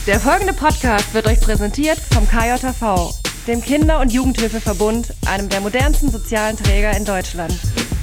Der folgende Podcast wird euch präsentiert vom KJV, dem Kinder- und Jugendhilfeverbund, einem der modernsten sozialen Träger in Deutschland.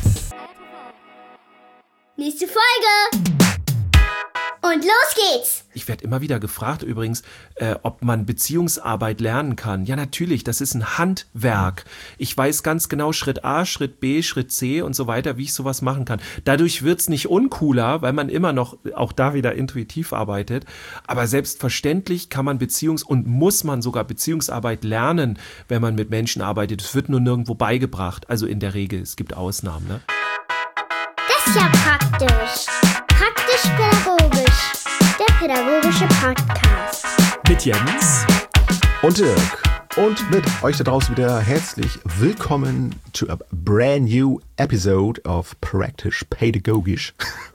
Nächste Folge! Und los geht's! Ich werde immer wieder gefragt übrigens, ob man Beziehungsarbeit lernen kann. Ja, natürlich, das ist ein Handwerk. Ich weiß ganz genau Schritt A, Schritt B, Schritt C und so weiter, wie ich sowas machen kann. Dadurch wird's nicht uncooler, weil man immer noch auch da wieder intuitiv arbeitet. Aber selbstverständlich kann man und muss man sogar Beziehungsarbeit lernen, wenn man mit Menschen arbeitet. Es wird nur nirgendwo beigebracht. Also in der Regel, es gibt Ausnahmen, ne? Das ist ja praktisch. Praktisch-pädagogisch. Der pädagogische Podcast. Mit Jens und Dirk. Und mit euch da draußen wieder herzlich willkommen to a brand new episode of Praktisch Pädagogisch.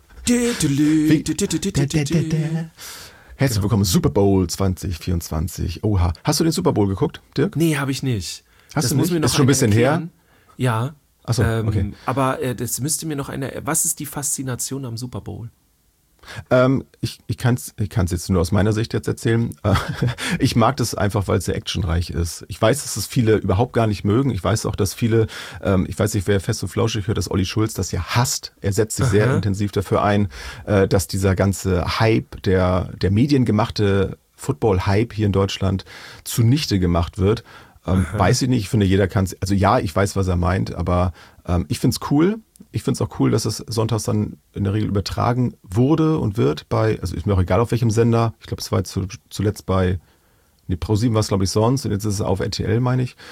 Herzlich willkommen Super Bowl 2024. Oha. Hast du den Super Bowl geguckt, Dirk? Nee, habe ich nicht. Hast du nicht? Ist schon ein bisschen her? Ja. Achso, okay. Aber das müsste mir noch was ist die Faszination am Super Bowl? Ich kann's jetzt nur aus meiner Sicht jetzt erzählen. Ich mag das einfach, weil es sehr actionreich ist. Ich weiß, dass es viele überhaupt gar nicht mögen. Ich weiß auch, dass viele, ich weiß nicht, wer Fest und Flauschig hört, dass Olli Schulz das ja hasst. Er setzt sich sehr intensiv dafür ein, dass dieser ganze Hype, der mediengemachte Football-Hype hier in Deutschland zunichte gemacht wird. Weiß ich nicht, ich finde, jeder kann es, also ja, ich weiß, was er meint, aber ich finde es cool. Ich finde es auch cool, dass es sonntags dann in der Regel übertragen wurde und wird also ist mir auch egal auf welchem Sender. Ich glaube, es war jetzt zuletzt bei, ProSieben war es glaube ich sonst und jetzt ist es auf RTL, meine ich.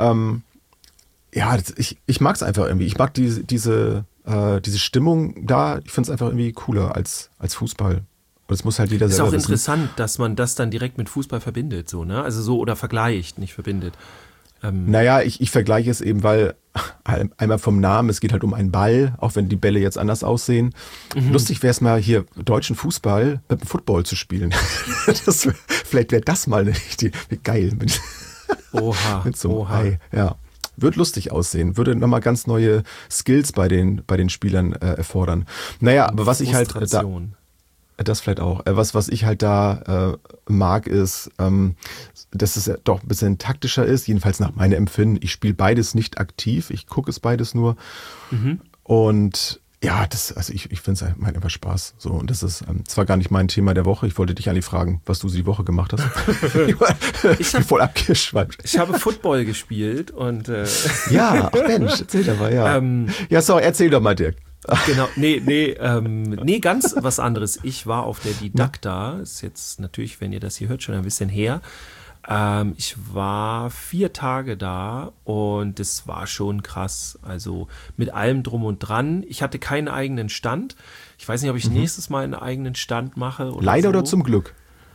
Ich mag es einfach irgendwie. Ich mag diese Stimmung da. Ich finde es einfach irgendwie cooler als Fußball. Und es muss halt jeder selber wissen. Ist auch interessant, dass man das dann direkt mit Fußball verbindet, so, ne? Also so oder vergleicht, nicht verbindet. Naja, ich vergleiche es eben, weil einmal vom Namen, es geht halt um einen Ball, auch wenn die Bälle jetzt anders aussehen. Lustig wäre es mal hier deutschen Fußball mit dem Football zu spielen. Vielleicht wäre das mal wie geil. Mit so einem Ei. Ja. Wird lustig aussehen, würde nochmal ganz neue Skills bei den Spielern erfordern. Naja, aber was ich halt das vielleicht auch. Was ich halt da mag, ist, dass es doch ein bisschen taktischer ist, jedenfalls nach meinem Empfinden. Ich spiele beides nicht aktiv, ich gucke es beides nur. Und ja, ich finde es halt einfach Spaß. So, und das ist zwar gar nicht mein Thema der Woche. Ich wollte dich eigentlich fragen, was du die Woche gemacht hast. Ich bin voll abgeschweift. Ich habe Football gespielt und ja, ach Mensch, erzähl doch mal, ja. Erzähl doch mal, Dirk. Genau, nee, ganz was anderes. Ich war auf der Didakta, ist jetzt natürlich, wenn ihr das hier hört, schon ein bisschen her. Ich war 4 Tage da und es war schon krass, also mit allem drum und dran. Ich hatte keinen eigenen Stand. Ich weiß nicht, ob ich nächstes Mal einen eigenen Stand mache. Leider oder zum Glück?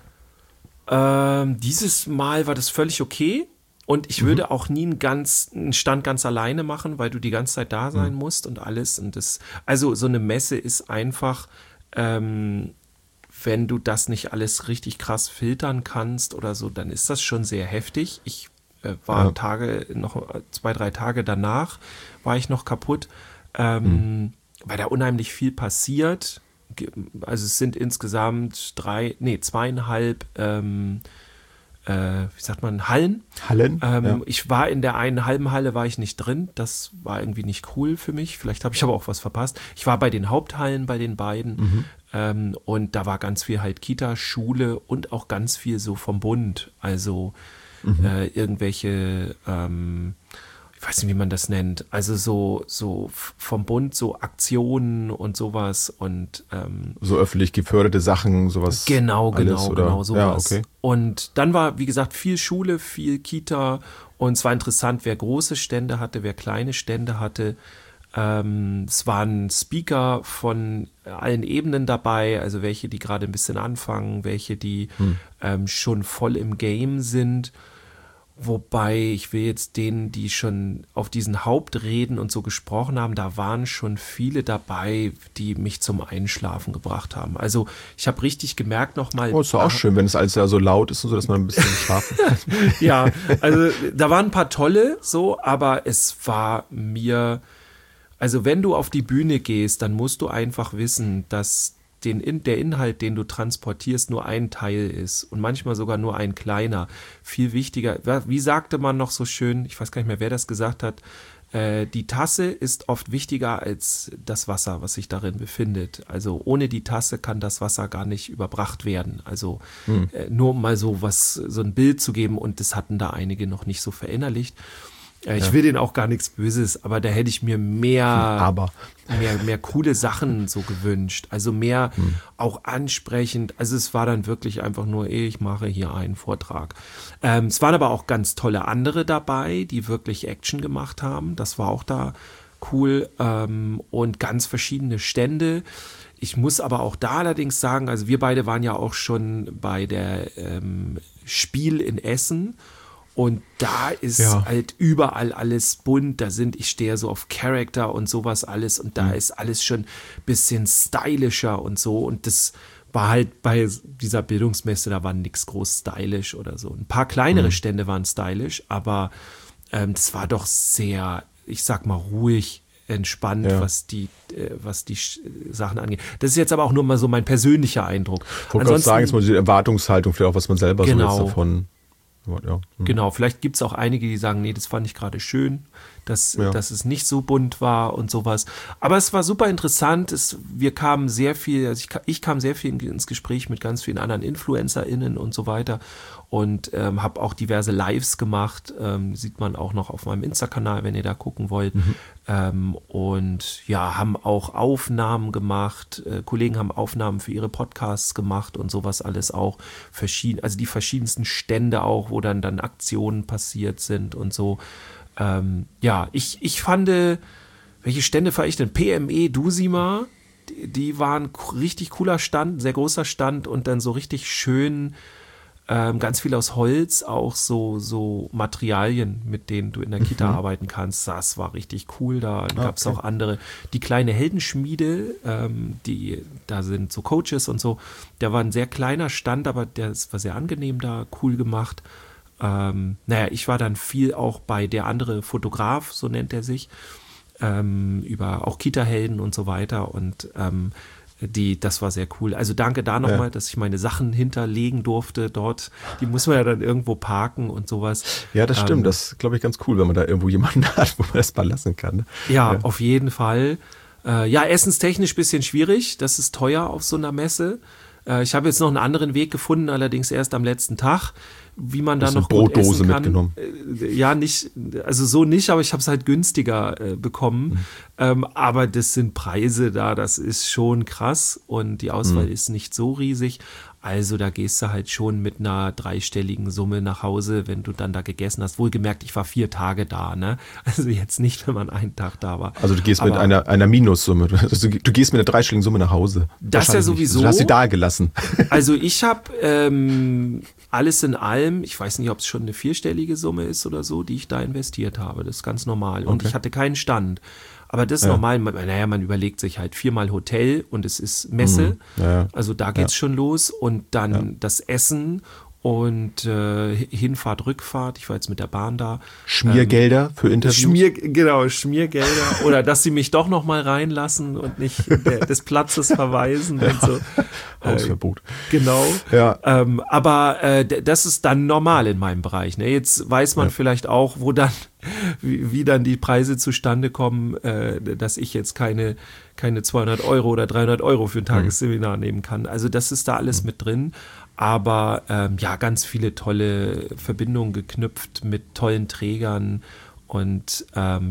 Dieses Mal war das völlig okay. Und ich würde auch nie einen Stand ganz alleine machen, weil du die ganze Zeit da sein musst und alles. Und also so eine Messe ist einfach, wenn du das nicht alles richtig krass filtern kannst oder so, dann ist das schon sehr heftig. Ich war noch 2, 3 Tage danach, war ich noch kaputt, weil da unheimlich viel passiert. Also es sind insgesamt 2,5 Hallen. Ja. Ich war in der einen halben Halle war ich nicht drin. Das war irgendwie nicht cool für mich. Vielleicht habe ich aber auch was verpasst. Ich war bei den Haupthallen, bei den beiden. Und da war ganz viel halt Kita, Schule und auch ganz viel so vom Bund. Also irgendwelche, ich weiß nicht, wie man das nennt. Also so vom Bund, so Aktionen und sowas und so öffentlich geförderte Sachen, sowas. Genau, sowas. Ja, okay. Und dann war, wie gesagt, viel Schule, viel Kita und es war interessant, wer große Stände hatte, wer kleine Stände hatte. Es waren Speaker von allen Ebenen dabei, also welche, die gerade ein bisschen anfangen, welche, die schon voll im Game sind. Wobei, ich will jetzt denen, die schon auf diesen Hauptreden und so gesprochen haben, da waren schon viele dabei, die mich zum Einschlafen gebracht haben. Also ich habe richtig gemerkt nochmal. Oh, ist doch auch schön, wenn es alles ja so laut ist und so, dass man ein bisschen schlafen kann. Ja, also da waren ein paar tolle so, aber es war mir, also wenn du auf die Bühne gehst, dann musst du einfach wissen, dass der Inhalt, den du transportierst, nur ein Teil ist und manchmal sogar nur ein kleiner. Viel wichtiger, wie sagte man noch so schön, ich weiß gar nicht mehr, wer das gesagt hat, die Tasse ist oft wichtiger als das Wasser, was sich darin befindet. Also ohne die Tasse kann das Wasser gar nicht überbracht werden. Also nur um mal so ein Bild zu geben, und das hatten da einige noch nicht so verinnerlicht. Ich will denen auch gar nichts Böses, aber da hätte ich mir mehr coole Sachen so gewünscht. Also mehr auch ansprechend. Also es war dann wirklich einfach nur, ich mache hier einen Vortrag. Es waren aber auch ganz tolle andere dabei, die wirklich Action gemacht haben. Das war auch da cool. Und ganz verschiedene Stände. Ich muss aber auch da allerdings sagen, also wir beide waren ja auch schon bei der Spiel in Essen. Und da ist halt überall alles bunt, ich stehe so auf Charakter und sowas alles, und da ist alles schon ein bisschen stylischer und so, und das war halt bei dieser Bildungsmesse, da war nichts groß stylisch oder so. Ein paar kleinere Stände waren stylisch, aber das war doch sehr, ich sag mal, ruhig, entspannt, was die Sachen angeht. Das ist jetzt aber auch nur mal so mein persönlicher Eindruck. Ich wollte gerade sagen, jetzt mal die Erwartungshaltung, vielleicht auch, was man selber so jetzt davon... Ja. Genau, vielleicht gibt es auch einige, die sagen, nee, das fand ich gerade schön, dass es nicht so bunt war und sowas. Aber es war super interessant. Ich kam sehr viel ins Gespräch mit ganz vielen anderen InfluencerInnen und so weiter, und habe auch diverse Lives gemacht. Sieht man auch noch auf meinem Insta-Kanal, wenn ihr da gucken wollt. Und ja, haben auch Aufnahmen gemacht. Kollegen haben Aufnahmen für ihre Podcasts gemacht und sowas alles auch. Also die verschiedensten Stände auch, wo dann Aktionen passiert sind und so. Ich fand, welche Stände fand ich denn? PME Dusima, die waren richtig cooler Stand, sehr großer Stand, und dann so richtig schön, ganz viel aus Holz, auch so Materialien, mit denen du in der Kita arbeiten kannst. Das war richtig cool. Da gab es auch andere. Die kleine Heldenschmiede, da sind so Coaches und so. Der war ein sehr kleiner Stand, aber das war sehr angenehm da, cool gemacht. Ich war dann viel auch bei der andere Fotograf, so nennt er sich, über auch Kita-Helden und so weiter, und das war sehr cool. Also danke da nochmal, dass ich meine Sachen hinterlegen durfte dort. Die muss man ja dann irgendwo parken und sowas. Ja, das stimmt. Das ist, glaube ich, ganz cool, wenn man da irgendwo jemanden hat, wo man das mal lassen kann. Ne? Ja, auf jeden Fall. Essenstechnisch ein bisschen schwierig. Das ist teuer auf so einer Messe. Ich habe jetzt noch einen anderen Weg gefunden, allerdings erst am letzten Tag, wie man da noch gut essen kann. Mitgenommen? So nicht, aber ich habe es halt günstiger bekommen. Aber das sind Preise da, das ist schon krass, und die Auswahl ist nicht so riesig. Also da gehst du halt schon mit einer dreistelligen Summe nach Hause, wenn du dann da gegessen hast. Wohlgemerkt, ich war 4 Tage da, ne? Also jetzt nicht, wenn man einen Tag da war. Also du gehst mit einer Minussumme. Also du gehst mit einer dreistelligen Summe nach Hause. Das ja sowieso. Du hast sie da gelassen. Also ich habe alles in allem, ich weiß nicht, ob es schon eine 4-stellige Summe ist oder so, die ich da investiert habe. Das ist ganz normal. Und ich hatte keinen Stand. Aber das ist normal, man überlegt sich halt 4-mal Hotel und es ist Messe, also da geht's schon los, und dann das Essen und Hinfahrt, Rückfahrt, ich war jetzt mit der Bahn da. Schmiergelder für Interviews? Schmiergelder, oder dass sie mich doch noch mal reinlassen und nicht des Platzes verweisen und so. Hausverbot. Genau. Ja. Aber das ist dann normal in meinem Bereich. Ne? Jetzt weiß man vielleicht auch, wo dann wie dann die Preise zustande kommen, dass ich jetzt keine 200 Euro oder 300 Euro für ein Tagesseminar nehmen kann. Also das ist da alles mit drin. Aber ganz viele tolle Verbindungen geknüpft mit tollen Trägern. Und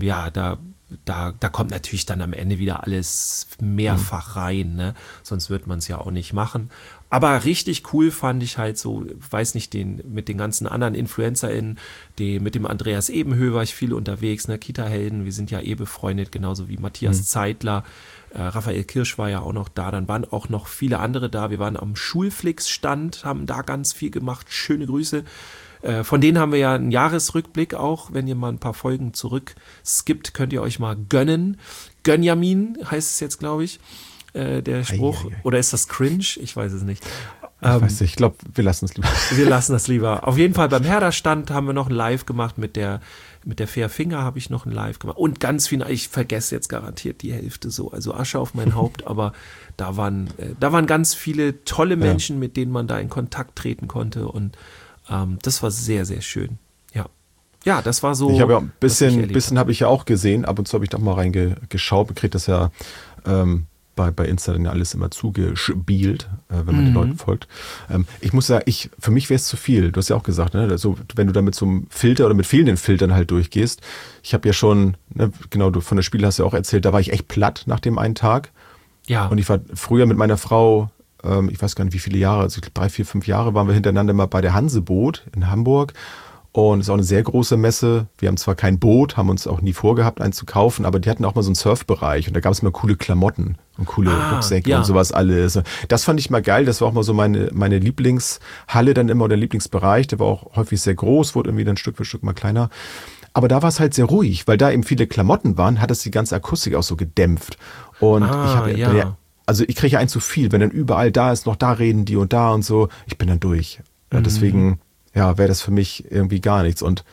da kommt natürlich dann am Ende wieder alles mehrfach rein, ne? Sonst wird man es ja auch nicht machen. Aber richtig cool fand ich halt so, weiß nicht, mit den ganzen anderen InfluencerInnen, mit dem Andreas Ebenhöh war ich viel unterwegs, ne? Kita-Helden, wir sind ja befreundet, genauso wie Matthias Zeitler. Raphael Kirsch war ja auch noch da, dann waren auch noch viele andere da. Wir waren am Schulflix-Stand, haben da ganz viel gemacht. Schöne Grüße. Von denen haben wir ja einen Jahresrückblick auch. Wenn ihr mal ein paar Folgen zurück skippt, könnt ihr euch mal gönnen. Gönjamin heißt es jetzt, glaube ich, der Spruch. Oder ist das cringe? Ich weiß es nicht. Ich weiß nicht, ich glaube, wir lassen es lieber. Wir lassen das lieber. Auf jeden Fall beim Herder-Stand haben wir noch ein Live gemacht, mit der Fair Finger habe ich noch ein Live gemacht. Und ganz viel, ich vergesse jetzt garantiert die Hälfte so, also Asche auf mein Haupt, aber da waren ganz viele tolle Menschen, mit denen man da in Kontakt treten konnte und das war sehr, sehr schön. Ja, das war so. Ich habe ja ein bisschen habe ich ja auch gesehen, ab und zu habe ich da mal reingeschaut, man kriegt das ja bei Insta dann ja alles immer zugespielt, wenn man den Leuten folgt. Ich muss sagen, für mich wäre es zu viel. Du hast ja auch gesagt, ne? Also, wenn du da mit so einem Filter oder mit fehlenden Filtern halt durchgehst. Ich habe ja schon, ne, genau, du von der Spiele hast ja auch erzählt, da war ich echt platt nach dem einen Tag. Ja. Und ich war früher mit meiner Frau, ich weiß gar nicht wie viele Jahre, also 3, 4, 5 Jahre waren wir hintereinander mal bei der Hanseboot in Hamburg. Und es ist auch eine sehr große Messe. Wir haben zwar kein Boot, haben uns auch nie vorgehabt, einen zu kaufen, aber die hatten auch mal so einen Surfbereich und da gab es mal coole Klamotten und coole Rucksäcke und sowas alles. Das fand ich mal geil. Das war auch mal so meine Lieblingshalle dann immer oder Lieblingsbereich. Der war auch häufig sehr groß, wurde irgendwie dann Stück für Stück mal kleiner. Aber da war es halt sehr ruhig, weil da eben viele Klamotten waren, hat es die ganze Akustik auch so gedämpft. Und ich kriege ja ein zu viel, wenn dann überall da ist, noch da reden die und da und so. Ich bin dann durch. Deswegen wäre das für mich irgendwie gar nichts. Und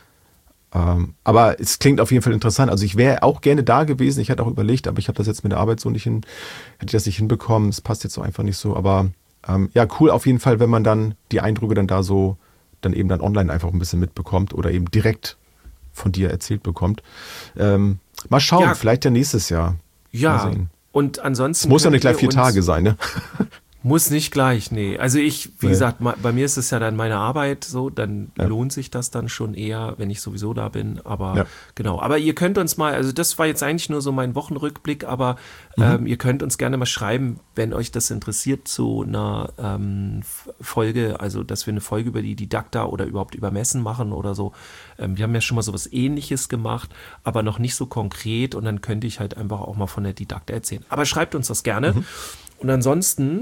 aber es klingt auf jeden Fall interessant. Also ich wäre auch gerne da gewesen. Ich hatte auch überlegt, aber ich habe das jetzt mit der Arbeit so hätte ich das nicht hinbekommen. Es passt jetzt so einfach nicht so. Aber cool auf jeden Fall, wenn man dann die Eindrücke dann da so dann eben dann online einfach ein bisschen mitbekommt oder eben direkt von dir erzählt bekommt. Mal schauen, vielleicht ja nächstes Jahr. Ja, und ansonsten. Es muss ja nicht gleich 4 Tage sein, ne? Muss nicht gleich, nee. Also wie gesagt, bei mir ist es ja dann meine Arbeit so, dann lohnt sich das dann schon eher, wenn ich sowieso da bin, aber genau. Aber ihr könnt uns mal, also das war jetzt eigentlich nur so mein Wochenrückblick, aber ihr könnt uns gerne mal schreiben, wenn euch das interessiert, zu einer Folge, also dass wir eine Folge über die Didakta oder überhaupt über Messen machen oder so. Wir haben ja schon mal sowas Ähnliches gemacht, aber noch nicht so konkret und dann könnte ich halt einfach auch mal von der Didakta erzählen. Aber schreibt uns das gerne. Und ansonsten,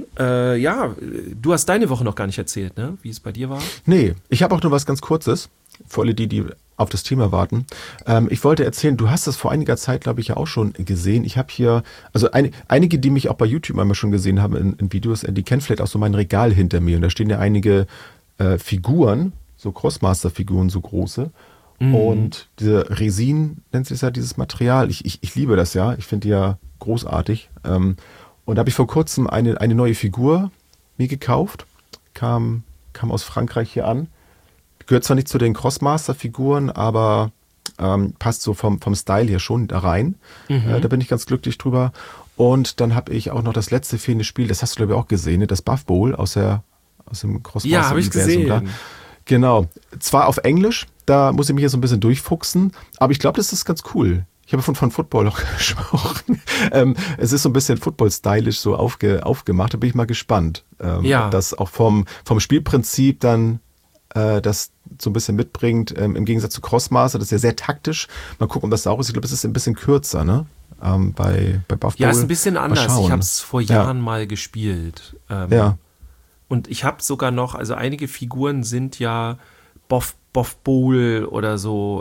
du hast deine Woche noch gar nicht erzählt, ne? Wie es bei dir war? Nee, ich habe auch nur was ganz Kurzes, für alle die auf das Thema warten. Ich wollte erzählen, du hast das vor einiger Zeit, glaube ich, ja auch schon gesehen. Ich habe hier, also einige, die mich auch bei YouTube einmal schon gesehen haben in Videos, die kennen vielleicht auch so mein Regal hinter mir. Und da stehen ja einige Figuren, so Crossmaster-Figuren, so große. Und diese Resin, nennt sich das ja, dieses Material. Ich liebe das ja. Ich finde die ja großartig. Und da habe ich vor kurzem eine neue Figur mir gekauft, kam aus Frankreich hier an. Gehört zwar nicht zu den Crossmaster-Figuren, aber passt so vom Style her schon da rein. Da bin ich ganz glücklich drüber. Und dann habe ich auch noch das letzte fehlende Spiel, das hast du glaube ich auch gesehen, ne? Das Buff Bowl aus dem Crossmaster-Universum. Ja, habe ich gesehen. Da. Genau. Zwar auf Englisch, da muss ich mich jetzt so ein bisschen durchfuchsen, aber ich glaube, das ist ganz cool. Ich habe von Football auch gesprochen. Es ist so ein bisschen Football-stylisch so aufgemacht. Da bin ich mal gespannt. Das auch vom Spielprinzip dann das so ein bisschen mitbringt. Im Gegensatz zu Crossmaster, das ist ja sehr taktisch. Mal gucken, ob das auch ist. Ich glaube, es ist ein bisschen kürzer, ne? Bei Buff Bowl. Ja, ist ein bisschen anders. Ich habe es vor Jahren mal gespielt. Und ich habe sogar noch, also einige Figuren sind ja Buff Bowl oder so,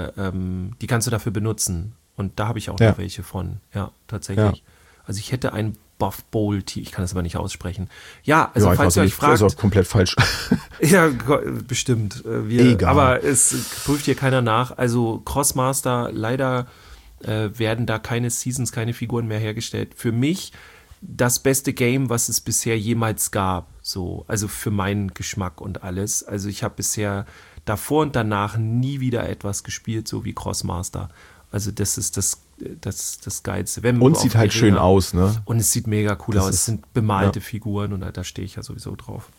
die kannst du dafür benutzen. Und da habe ich auch noch welche von. Ja, tatsächlich. Ja. Also ich hätte ein Buff Bowl Team, ich kann das aber nicht aussprechen. Ja, also falls ihr euch fragt. Das ist auch komplett falsch. Ja, bestimmt. Egal. Aber es prüft hier keiner nach. Also Crossmaster, leider werden da keine Seasons, keine Figuren mehr hergestellt. Für mich das beste Game, was es bisher jemals gab. So, also für meinen Geschmack und alles. Also ich habe bisher davor und danach nie wieder etwas gespielt, so wie Crossmaster. Also das ist das Geilste. Und sieht halt schön aus, ne? Und es sieht mega cool aus. Es sind bemalte Figuren und da stehe ich ja sowieso drauf.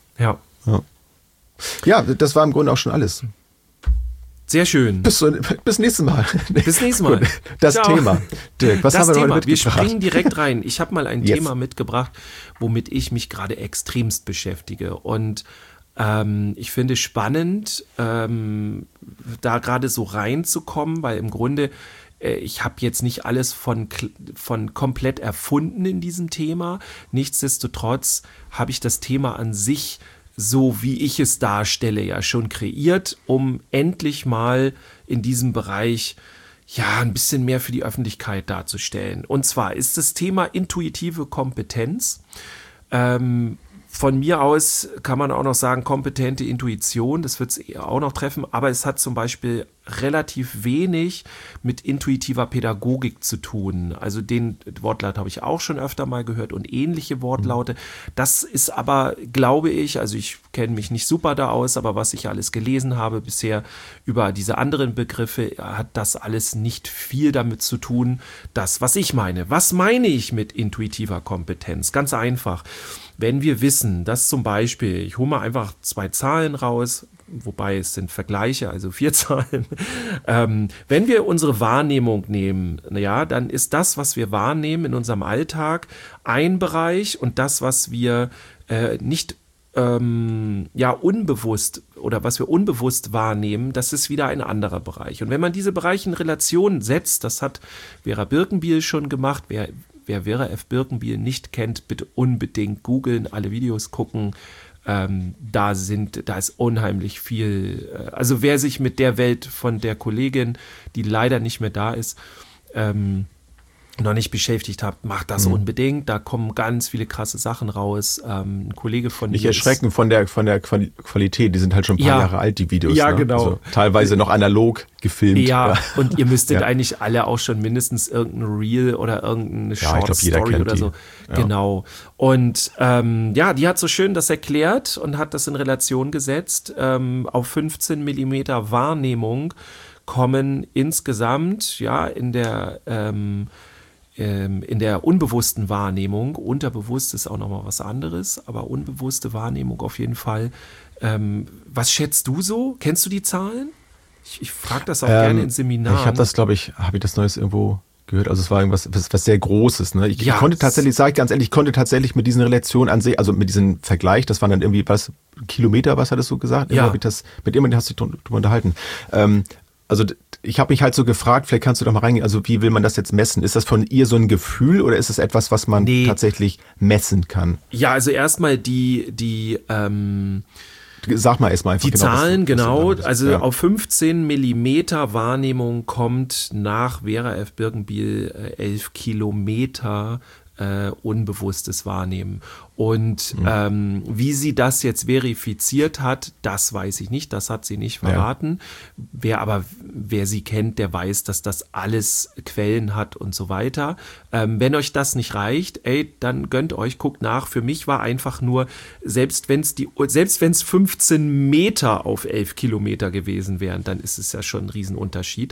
Ja, das war im Grunde auch schon alles. Sehr schön. Bis nächstes Mal. Bis nächstes Mal. Das Ciao. Thema. Dirk, was haben wir heute mitgebracht? Wir springen direkt rein. Ich habe mal ein Thema mitgebracht, womit ich mich gerade extremst beschäftige. Und ich finde es spannend, da gerade so reinzukommen, weil im Grunde ich habe jetzt nicht alles von komplett erfunden in diesem Thema. Nichtsdestotrotz habe ich das Thema an sich, so wie ich es darstelle, ja schon kreiert, um endlich mal in diesem Bereich ein bisschen mehr für die Öffentlichkeit darzustellen. Und zwar ist das Thema intuitive Kompetenz. von mir aus kann man auch noch sagen, kompetente Intuition, das wird es auch noch treffen, aber es hat zum Beispiel relativ wenig mit intuitiver Pädagogik zu tun. Also den Wortlaut habe ich auch schon öfter mal gehört und ähnliche Wortlaute. Das ist aber, glaube ich, also ich kenne mich nicht super da aus, aber was ich alles gelesen habe bisher über diese anderen Begriffe, hat das alles nicht viel damit zu tun, das, was ich meine. Was meine ich mit intuitiver Kompetenz? Ganz einfach. Wenn wir wissen, dass zum Beispiel, ich hole mal einfach 2 Zahlen raus, wobei es sind Vergleiche, also 4 Zahlen. Wenn wir unsere Wahrnehmung nehmen, ja, dann ist das, was wir wahrnehmen in unserem Alltag, ein Bereich und das, was wir nicht unbewusst oder was wir unbewusst wahrnehmen, das ist wieder ein anderer Bereich. Und wenn man diese Bereiche in Relation setzt, das hat Vera Birkenbiel schon gemacht, wer Vera F. Birkenbiel nicht kennt, bitte unbedingt googeln, alle Videos gucken. Da ist unheimlich viel, also wer sich mit der Welt von der Kollegin, die leider nicht mehr da ist, noch nicht beschäftigt habt, macht das unbedingt. Da kommen ganz viele krasse Sachen raus. Ein Kollege von Nicht erschrecken von der Qualität. Die sind halt schon ein paar Jahre alt, die Videos. Ja, ne? genau. Also teilweise noch analog gefilmt. Ja, und ihr müsstet eigentlich alle auch schon mindestens irgendein Reel oder irgendeine Short Story oder so. Ja. Genau. Und die hat so schön das erklärt und hat das in Relation gesetzt. Auf 15 Millimeter Wahrnehmung kommen insgesamt in der unbewussten Wahrnehmung, unterbewusst ist auch nochmal was anderes, aber unbewusste Wahrnehmung auf jeden Fall. Was schätzt du so? Kennst du die Zahlen? Ich frage das auch gerne in Seminaren. Ich habe das, glaube ich, Neues irgendwo gehört. Also es war irgendwas was sehr Großes. Ne? Ich konnte tatsächlich, sage ich ganz ehrlich, mit diesen Relationen an sich, also mit diesem Vergleich, das waren dann irgendwie Kilometer, was hattest du gesagt? Ja. Mit jemandem hast du dich drüber unterhalten. Also ich habe mich halt so gefragt, vielleicht kannst du doch mal reingehen, also wie will man das jetzt messen? Ist das von ihr so ein Gefühl oder ist es etwas, was man tatsächlich messen kann? Ja, also erstmal Sag mal erstmal einfach die Zahlen, genau. Also ja. auf 15 Millimeter Wahrnehmung kommt nach Vera F. Birkenbiel 11 Kilometer unbewusstes Wahrnehmen. Und wie sie das jetzt verifiziert hat, das weiß ich nicht, das hat sie nicht verraten. Ja. Wer sie kennt, der weiß, dass das alles Quellen hat und so weiter. Wenn euch das nicht reicht, dann gönnt euch, guckt nach. Für mich war einfach nur, selbst wenn es 15 Meter auf 11 Kilometer gewesen wären, dann ist es ja schon ein Riesenunterschied.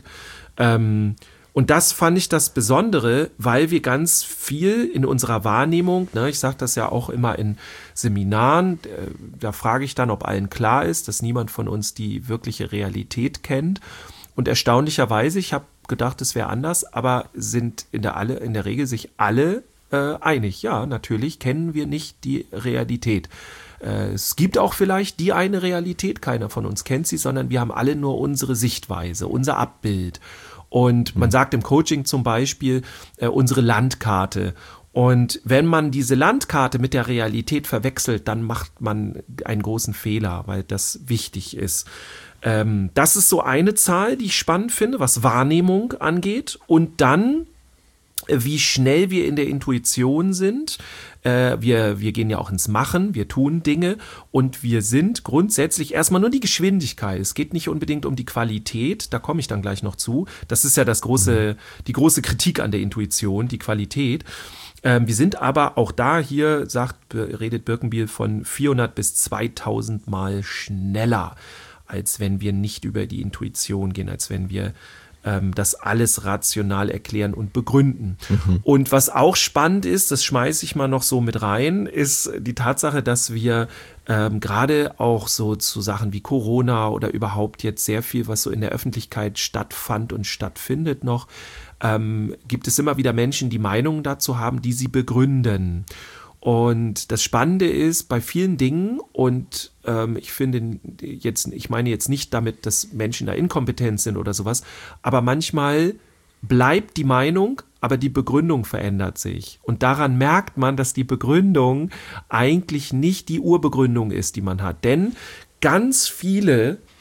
Und das fand ich das Besondere, weil wir ganz viel in unserer Wahrnehmung, ne, ich sage das ja auch immer in Seminaren, da frage ich dann, ob allen klar ist, dass niemand von uns die wirkliche Realität kennt. Und erstaunlicherweise, ich habe gedacht, es wäre anders, aber sind in der Regel sich alle einig. Ja, natürlich kennen wir nicht die Realität. Es gibt auch vielleicht die eine Realität, keiner von uns kennt sie, sondern wir haben alle nur unsere Sichtweise, unser Abbild. Und man sagt im Coaching zum Beispiel unsere Landkarte. Und wenn man diese Landkarte mit der Realität verwechselt, dann macht man einen großen Fehler, weil das wichtig ist. Das ist so eine Zahl, die ich spannend finde, was Wahrnehmung angeht. Und dann, wie schnell wir in der Intuition sind. Wir gehen ja auch ins Machen, wir tun Dinge und wir sind grundsätzlich erstmal nur die Geschwindigkeit. Es geht nicht unbedingt um die Qualität, da komme ich dann gleich noch zu. Das ist ja die große Kritik an der Intuition, die Qualität. Wir sind aber auch da, redet Birkenbiel von 400 bis 2000 Mal schneller, als wenn wir nicht über die Intuition gehen, als wenn wir das alles rational erklären und begründen. Und was auch spannend ist, das schmeiße ich mal noch so mit rein, ist die Tatsache, dass wir gerade auch so zu Sachen wie Corona oder überhaupt jetzt sehr viel, was so in der Öffentlichkeit stattfand und stattfindet noch, gibt es immer wieder Menschen, die Meinungen dazu haben, die sie begründen. Und das Spannende ist bei vielen Dingen, und ich meine jetzt nicht damit, dass Menschen da inkompetent sind oder sowas, aber manchmal bleibt die Meinung, aber die Begründung verändert sich. Und daran merkt man, dass die Begründung eigentlich nicht die Urbegründung ist, die man hat. Denn ganz viele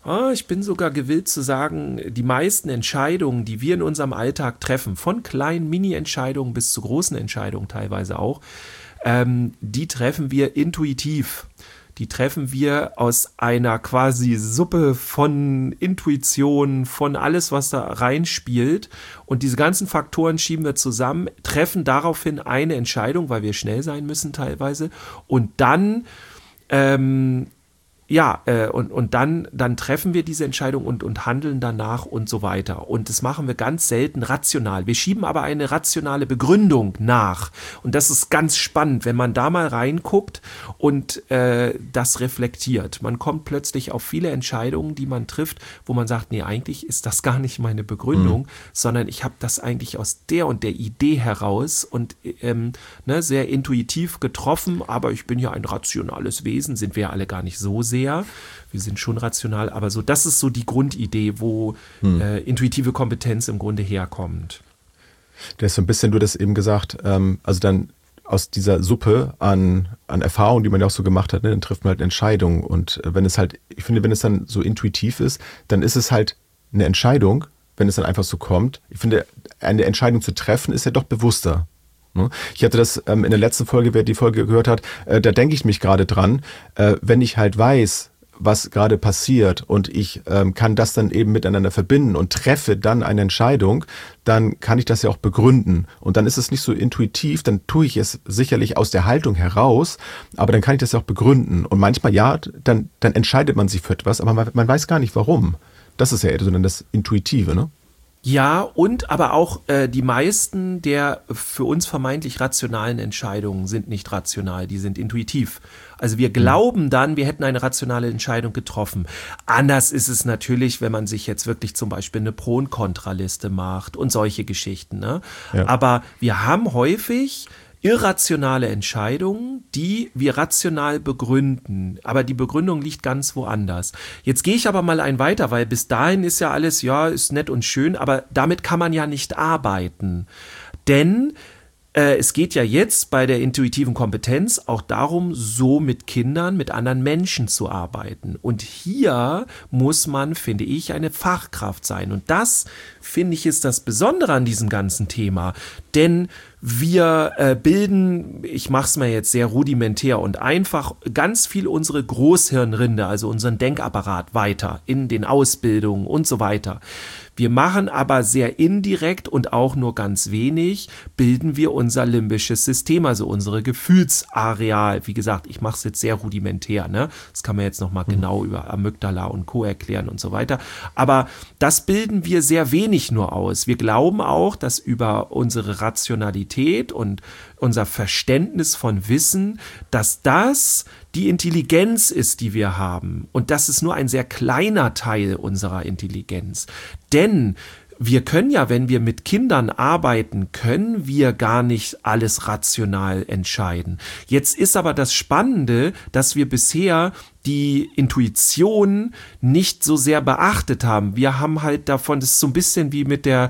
Ich bin sogar gewillt zu sagen, die meisten Entscheidungen, die wir in unserem Alltag treffen, von kleinen Mini-Entscheidungen bis zu großen Entscheidungen teilweise auch, die treffen wir intuitiv. Die treffen wir aus einer quasi Suppe von Intuition, von alles, was da reinspielt. Und diese ganzen Faktoren schieben wir zusammen, treffen daraufhin eine Entscheidung, weil wir schnell sein müssen teilweise. Und dann und dann treffen wir diese Entscheidung und handeln danach und so weiter. Und das machen wir ganz selten rational. Wir schieben aber eine rationale Begründung nach. Und das ist ganz spannend, wenn man da mal reinguckt und das reflektiert. Man kommt plötzlich auf viele Entscheidungen, die man trifft, wo man sagt, nee, eigentlich ist das gar nicht meine Begründung, sondern ich habe das eigentlich aus der und der Idee heraus und sehr intuitiv getroffen, aber ich bin ja ein rationales Wesen, sind wir alle gar nicht so sehr. Wir sind schon rational, aber so, das ist so die Grundidee, wo intuitive Kompetenz im Grunde herkommt. Da ist so ein bisschen, du das eben gesagt, also dann aus dieser Suppe an Erfahrungen, die man ja auch so gemacht hat, ne, dann trifft man halt Entscheidungen. Und wenn es halt, ich finde, wenn es dann so intuitiv ist, dann ist es halt eine Entscheidung, wenn es dann einfach so kommt. Ich finde, eine Entscheidung zu treffen ist ja doch bewusster. Ich hatte das in der letzten Folge, wer die Folge gehört hat, da denke ich mich gerade dran, wenn ich halt weiß, was gerade passiert und ich kann das dann eben miteinander verbinden und treffe dann eine Entscheidung, dann kann ich das ja auch begründen. Und dann ist es nicht so intuitiv, dann tue ich es sicherlich aus der Haltung heraus, aber dann kann ich das ja auch begründen. Und manchmal, ja, dann entscheidet man sich für etwas, aber man weiß gar nicht warum. Das ist ja eher so das Intuitive, ne? Ja, und aber auch die meisten der für uns vermeintlich rationalen Entscheidungen sind nicht rational, die sind intuitiv. Also wir glauben dann, wir hätten eine rationale Entscheidung getroffen. Anders ist es natürlich, wenn man sich jetzt wirklich zum Beispiel eine Pro- und Kontraliste macht und solche Geschichten, ne? Ja. Aber wir haben häufig irrationale Entscheidungen, die wir rational begründen. Aber die Begründung liegt ganz woanders. Jetzt gehe ich aber mal einen weiter, weil bis dahin ist ja alles, ja, ist nett und schön, aber damit kann man ja nicht arbeiten. Denn es geht ja jetzt bei der intuitiven Kompetenz auch darum, so mit Kindern, mit anderen Menschen zu arbeiten. Und hier muss man, finde ich, eine Fachkraft sein. Und das, finde ich, ist das Besondere an diesem ganzen Thema. Denn wir bilden, ich mache es mal jetzt sehr rudimentär und einfach, ganz viel unsere Großhirnrinde, also unseren Denkapparat weiter in den Ausbildungen und so weiter. Wir machen aber sehr indirekt und auch nur ganz wenig, bilden wir unser limbisches System, also unsere Gefühlsareal. Wie gesagt, ich mache es jetzt sehr rudimentär, ne? Das kann man jetzt nochmal genau über Amygdala und Co. erklären und so weiter. Aber das bilden wir sehr wenig nur aus. Wir glauben auch, dass über unsere Rationalität und unser Verständnis von Wissen, dass das die Intelligenz ist, die wir haben. Und das ist nur ein sehr kleiner Teil unserer Intelligenz. Denn wir können ja, wenn wir mit Kindern arbeiten, können wir gar nicht alles rational entscheiden. Jetzt ist aber das Spannende, dass wir bisher die Intuition nicht so sehr beachtet haben. Wir haben halt davon, das ist so ein bisschen wie mit der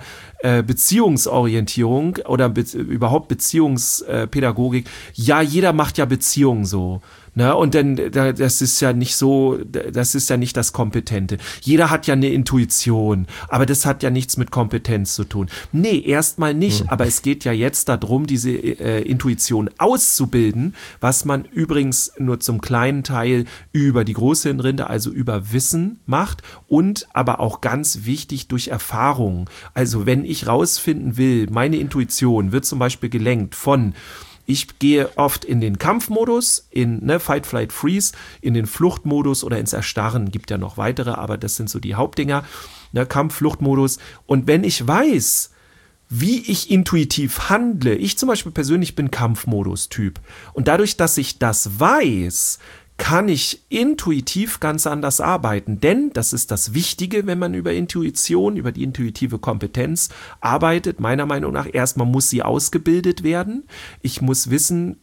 Beziehungsorientierung oder überhaupt Beziehungspädagogik. Ja, jeder macht ja Beziehungen so. Ne? Und dann, das ist ja nicht so, das ist ja nicht das Kompetente. Jeder hat ja eine Intuition, aber das hat ja nichts mit Kompetenz zu tun. Nee, erstmal nicht, aber es geht ja jetzt darum, diese Intuition auszubilden, was man übrigens nur zum kleinen Teil über die Großhirnrinde, also über Wissen macht und aber auch ganz wichtig durch Erfahrung. Also wenn ich rausfinden will, meine Intuition wird zum Beispiel gelenkt von, ich gehe oft in den Kampfmodus, in Fight, Flight, Freeze, in den Fluchtmodus oder ins Erstarren, gibt ja noch weitere, aber das sind so die Hauptdinger, Kampf, Fluchtmodus. Und wenn ich weiß, wie ich intuitiv handle, ich zum Beispiel persönlich bin Kampfmodus-Typ und dadurch, dass ich das weiß, kann ich intuitiv ganz anders arbeiten. Denn, das ist das Wichtige, wenn man über Intuition, über die intuitive Kompetenz arbeitet, meiner Meinung nach, erstmal muss sie ausgebildet werden. Ich muss wissen,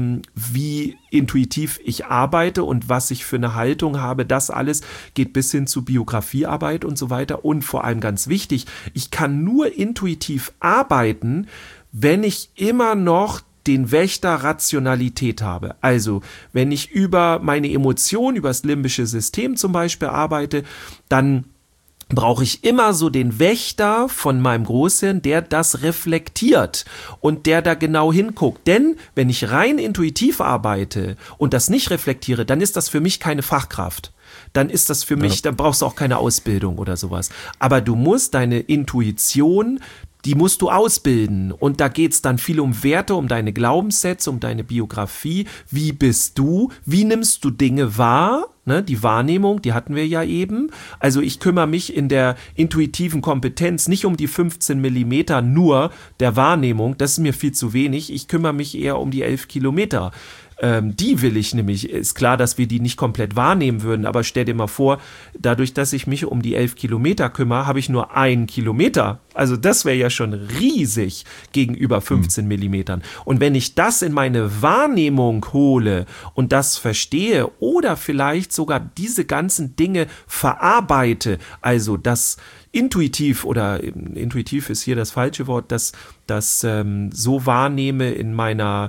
wie intuitiv ich arbeite und was ich für eine Haltung habe. Das alles geht bis hin zu Biografiearbeit und so weiter. Und vor allem ganz wichtig, ich kann nur intuitiv arbeiten, wenn ich immer noch den Wächter Rationalität habe. Also, wenn ich über meine Emotionen, über das limbische System zum Beispiel arbeite, dann brauche ich immer so den Wächter von meinem Großhirn, der das reflektiert und der da genau hinguckt. Denn wenn ich rein intuitiv arbeite und das nicht reflektiere, dann ist das für mich keine Fachkraft. Dann ist das für mich, dann brauchst du auch keine Ausbildung oder sowas. Aber du musst deine Intuition, die musst du ausbilden. Und da geht's dann viel um Werte, um deine Glaubenssätze, um deine Biografie. Wie bist du? Wie nimmst du Dinge wahr? Ne, die Wahrnehmung, die hatten wir ja eben. Also ich kümmere mich in der intuitiven Kompetenz nicht um die 15 Millimeter nur der Wahrnehmung. Das ist mir viel zu wenig. Ich kümmere mich eher um die 11 Kilometer. Die will ich nämlich, ist klar, dass wir die nicht komplett wahrnehmen würden, aber stell dir mal vor, dadurch, dass ich mich um die 11 Kilometer kümmere, habe ich nur 1 Kilometer. Also das wäre ja schon riesig gegenüber 15 Millimetern. Und wenn ich das in meine Wahrnehmung hole und das verstehe oder vielleicht sogar diese ganzen Dinge verarbeite, also das intuitiv oder intuitiv ist hier das falsche Wort, das so wahrnehme in meiner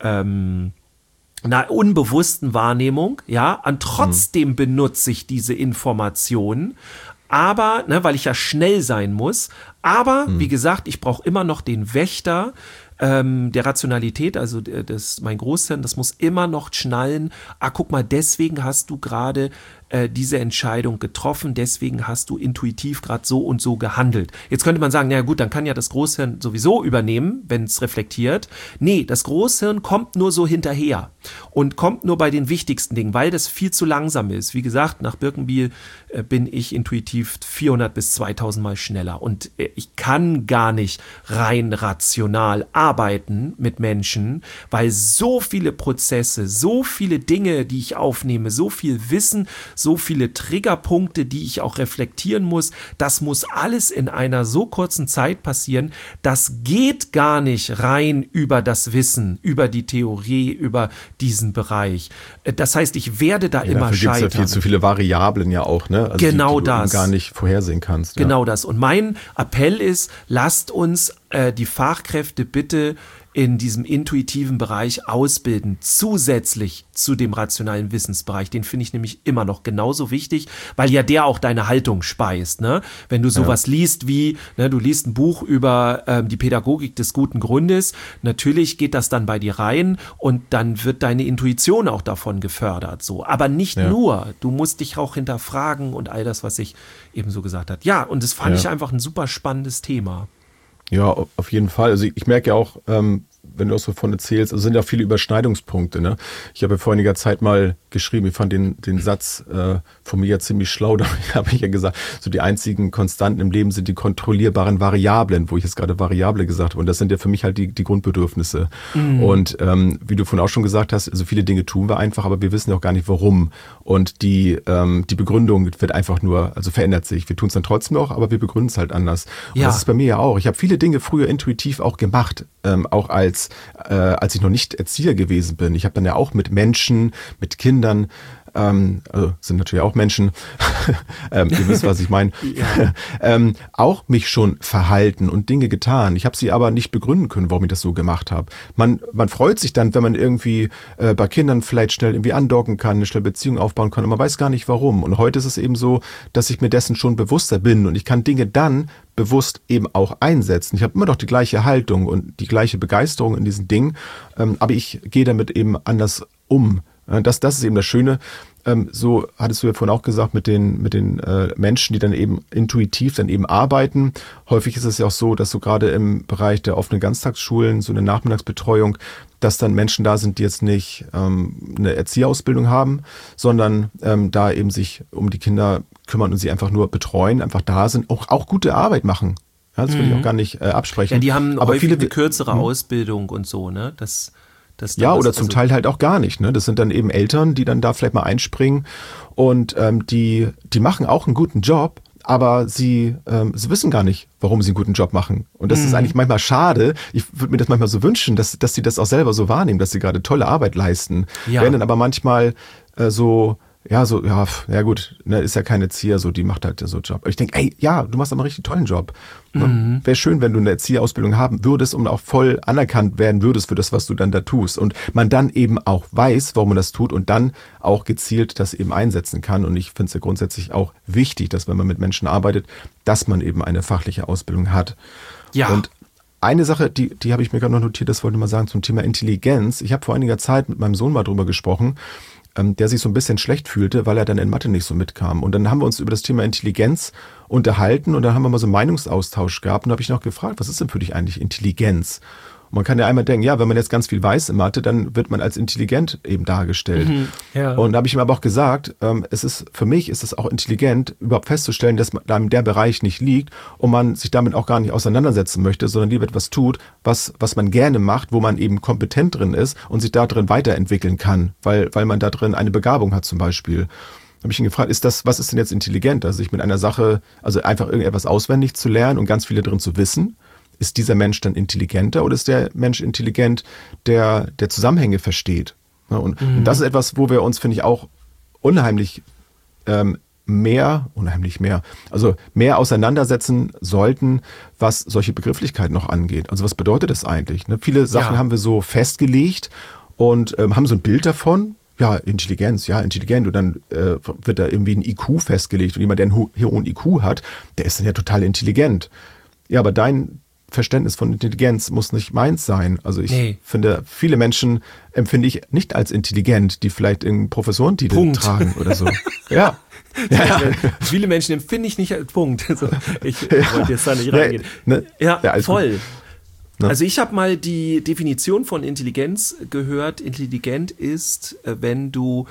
einer unbewussten Wahrnehmung, ja, und trotzdem benutze ich diese Informationen, aber, weil ich ja schnell sein muss, aber, wie gesagt, ich brauche immer noch den Wächter der Rationalität, also mein Großhirn, das muss immer noch schnallen, guck mal, deswegen hast du gerade diese Entscheidung getroffen, deswegen hast du intuitiv gerade so und so gehandelt. Jetzt könnte man sagen, na gut, dann kann ja das Großhirn sowieso übernehmen, wenn es reflektiert. Nee, das Großhirn kommt nur so hinterher und kommt nur bei den wichtigsten Dingen, weil das viel zu langsam ist. Wie gesagt, nach Birkenbiel bin ich intuitiv 400 bis 2000 Mal schneller und ich kann gar nicht rein rational arbeiten mit Menschen, weil so viele Prozesse, so viele Dinge, die ich aufnehme, so viel Wissen, so viele Triggerpunkte, die ich auch reflektieren muss, das muss alles in einer so kurzen Zeit passieren, das geht gar nicht rein über das Wissen, über die Theorie, über diesen Bereich. Das heißt, ich werde da immer dafür scheitern. Gibt's ja viel zu viele Variablen ja auch, ne? Also genau die das. Du gar nicht vorhersehen kannst. Genau das. Und mein Appell ist, lasst uns die Fachkräfte bitte in diesem intuitiven Bereich ausbilden, zusätzlich zu dem rationalen Wissensbereich. Den finde ich nämlich immer noch genauso wichtig, weil ja der auch deine Haltung speist. Ne? Wenn du sowas liest wie, du liest ein Buch über die Pädagogik des guten Grundes, natürlich geht das dann bei dir rein und dann wird deine Intuition auch davon gefördert. So. Aber nicht nur, du musst dich auch hinterfragen und all das, was ich eben so gesagt habe. Ja, und das fand ich einfach ein super spannendes Thema. Ja, auf jeden Fall. Also ich merke ja auch, wenn du auch so davon erzählst, also sind ja viele Überschneidungspunkte. Ne? Ich habe ja vor einiger Zeit mal geschrieben, ich fand den Satz von mir ja ziemlich schlau, da habe ich ja gesagt, so die einzigen Konstanten im Leben sind die kontrollierbaren Variablen, wo ich jetzt gerade Variable gesagt habe. Und das sind ja für mich halt die Grundbedürfnisse. Und wie du vorhin auch schon gesagt hast, also viele Dinge tun wir einfach, aber wir wissen ja auch gar nicht, warum. Und die Begründung wird einfach nur, also verändert sich. Wir tun es dann trotzdem auch, aber wir begründen es halt anders. Und das ist bei mir ja auch. Ich habe viele Dinge früher intuitiv auch gemacht, auch als ich noch nicht Erzieher gewesen bin. Ich habe dann ja auch mit Menschen, mit Kindern, also sind natürlich auch Menschen, ihr wisst, was ich meine, auch mich schon verhalten und Dinge getan. Ich habe sie aber nicht begründen können, warum ich das so gemacht habe. Man freut sich dann, wenn man irgendwie bei Kindern vielleicht schnell irgendwie andocken kann, eine schnelle Beziehung aufbauen kann und man weiß gar nicht warum. Und heute ist es eben so, dass ich mir dessen schon bewusster bin und ich kann Dinge dann bewusst eben auch einsetzen. Ich habe immer noch die gleiche Haltung und die gleiche Begeisterung in diesen Dingen, aber ich gehe damit eben anders um. Das ist eben das Schöne. So hattest du ja vorhin auch gesagt, mit den Menschen, die dann eben intuitiv dann eben arbeiten. Häufig ist es ja auch so, dass so gerade im Bereich der offenen Ganztagsschulen, so eine Nachmittagsbetreuung, dass dann Menschen da sind, die jetzt nicht eine Erzieherausbildung haben, sondern da eben sich um die Kinder kümmern und sie einfach nur betreuen, einfach da sind, auch gute Arbeit machen. Ja, das will ich auch gar nicht absprechen. Ja, die haben aber häufig viele eine kürzere Ausbildung und so, ne? Das ja, oder zum Teil halt auch gar nicht. Ne? Das sind dann eben Eltern, die dann da vielleicht mal einspringen und die machen auch einen guten Job, aber sie wissen gar nicht, warum sie einen guten Job machen. Und das ist eigentlich manchmal schade. Ich würde mir das manchmal so wünschen, dass sie das auch selber so wahrnehmen, dass sie gerade tolle Arbeit leisten. Ja. Werden dann aber manchmal so ja gut, ne, ist ja keine Erzieher, so, die macht halt so einen Job. Aber ich denke, ey, ja, du machst aber einen richtig tollen Job. Wäre schön, wenn du eine Erzieherausbildung haben würdest und auch voll anerkannt werden würdest für das, was du dann da tust. Und man dann eben auch weiß, warum man das tut und dann auch gezielt das eben einsetzen kann. Und ich finde es ja grundsätzlich auch wichtig, dass wenn man mit Menschen arbeitet, dass man eben eine fachliche Ausbildung hat. Ja. Und eine Sache, die habe ich mir gerade noch notiert, das wollte ich mal sagen zum Thema Intelligenz. Ich habe vor einiger Zeit mit meinem Sohn mal drüber gesprochen, der sich so ein bisschen schlecht fühlte, weil er dann in Mathe nicht so mitkam. Und dann haben wir uns über das Thema Intelligenz unterhalten und dann haben wir mal so einen Meinungsaustausch gehabt und da habe ich noch gefragt, was ist denn für dich eigentlich Intelligenz? Und man kann ja einmal denken, ja, wenn man jetzt ganz viel weiß in Mathe, dann wird man als intelligent eben dargestellt. Ja. Und da habe ich ihm aber auch gesagt, für mich ist es auch intelligent, überhaupt festzustellen, dass man der Bereich nicht liegt und man sich damit auch gar nicht auseinandersetzen möchte, sondern lieber etwas tut, was man gerne macht, wo man eben kompetent drin ist und sich da drin weiterentwickeln kann, weil man da drin eine Begabung hat zum Beispiel. Da habe ich ihn gefragt, was ist denn jetzt intelligent? Also sich mit einer Sache, also einfach irgendetwas auswendig zu lernen und ganz viele drin zu wissen. Ist dieser Mensch dann intelligenter oder ist der Mensch intelligent, der Zusammenhänge versteht? Und das ist etwas, wo wir uns, finde ich, auch unheimlich mehr auseinandersetzen sollten, was solche Begrifflichkeiten noch angeht. Also was bedeutet das eigentlich? Ne? Viele Sachen haben wir so festgelegt und haben so ein Bild davon. Ja, Intelligenz, ja, intelligent. Und dann wird da irgendwie ein IQ festgelegt. Und jemand, der einen hohen IQ hat, der ist dann ja total intelligent. Ja, aber dein Verständnis von Intelligenz muss nicht meins sein. Also ich finde, viele Menschen empfinde ich nicht als intelligent, die vielleicht einen Professorentitel tragen oder so. Ja. Viele Menschen empfinde ich nicht als Punkt. Also ich wollte jetzt da nicht reingehen. Voll. Ne? Also ich habe mal die Definition von Intelligenz gehört. Intelligent ist, wenn du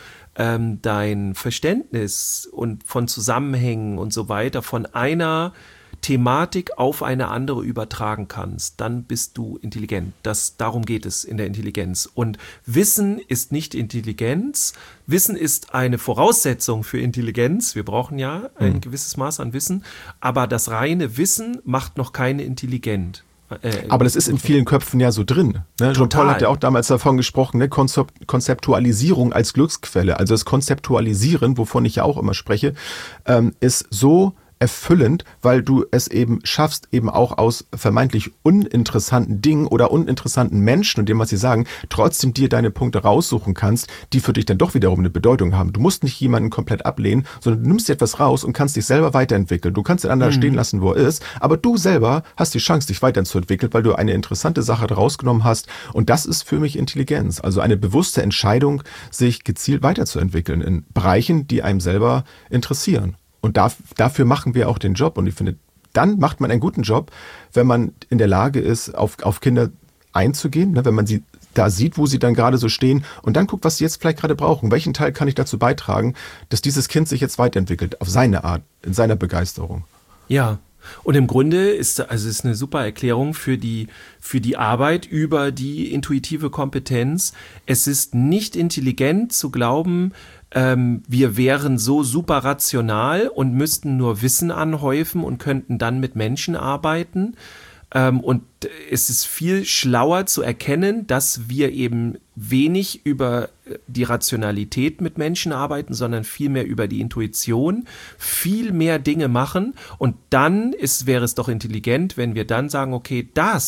dein Verständnis und von Zusammenhängen und so weiter von einer Thematik auf eine andere übertragen kannst, dann bist du intelligent. Darum geht es in der Intelligenz. Und Wissen ist nicht Intelligenz. Wissen ist eine Voraussetzung für Intelligenz. Wir brauchen ja ein gewisses Maß an Wissen. Aber das reine Wissen macht noch keine Intelligent. Aber das ist in vielen Köpfen ja so drin. Ne? Jean-Paul hat ja auch damals davon gesprochen, ne? Konzeptualisierung als Glücksquelle. Also das Konzeptualisieren, wovon ich ja auch immer spreche, ist so erfüllend, weil du es eben schaffst, eben auch aus vermeintlich uninteressanten Dingen oder uninteressanten Menschen und dem, was sie sagen, trotzdem dir deine Punkte raussuchen kannst, die für dich dann doch wiederum eine Bedeutung haben. Du musst nicht jemanden komplett ablehnen, sondern du nimmst dir etwas raus und kannst dich selber weiterentwickeln. Du kannst den anderen stehen lassen, wo er ist, aber du selber hast die Chance, dich weiterzuentwickeln, weil du eine interessante Sache rausgenommen hast und das ist für mich Intelligenz. Also eine bewusste Entscheidung, sich gezielt weiterzuentwickeln in Bereichen, die einem selber interessieren. Und dafür machen wir auch den Job. Und ich finde, dann macht man einen guten Job, wenn man in der Lage ist, auf Kinder einzugehen, ne? Wenn man sie da sieht, wo sie dann gerade so stehen und dann guckt, was sie jetzt vielleicht gerade brauchen. Welchen Teil kann ich dazu beitragen, dass dieses Kind sich jetzt weiterentwickelt, auf seine Art, in seiner Begeisterung. Ja. Und im Grunde ist eine super Erklärung für die Arbeit über die intuitive Kompetenz. Es ist nicht intelligent zu glauben, wir wären so super rational und müssten nur Wissen anhäufen und könnten dann mit Menschen arbeiten. Und es ist viel schlauer zu erkennen, dass wir eben wenig über die Rationalität mit Menschen arbeiten, sondern viel mehr über die Intuition, viel mehr Dinge machen. Und dann wäre es doch intelligent, wenn wir dann sagen, okay,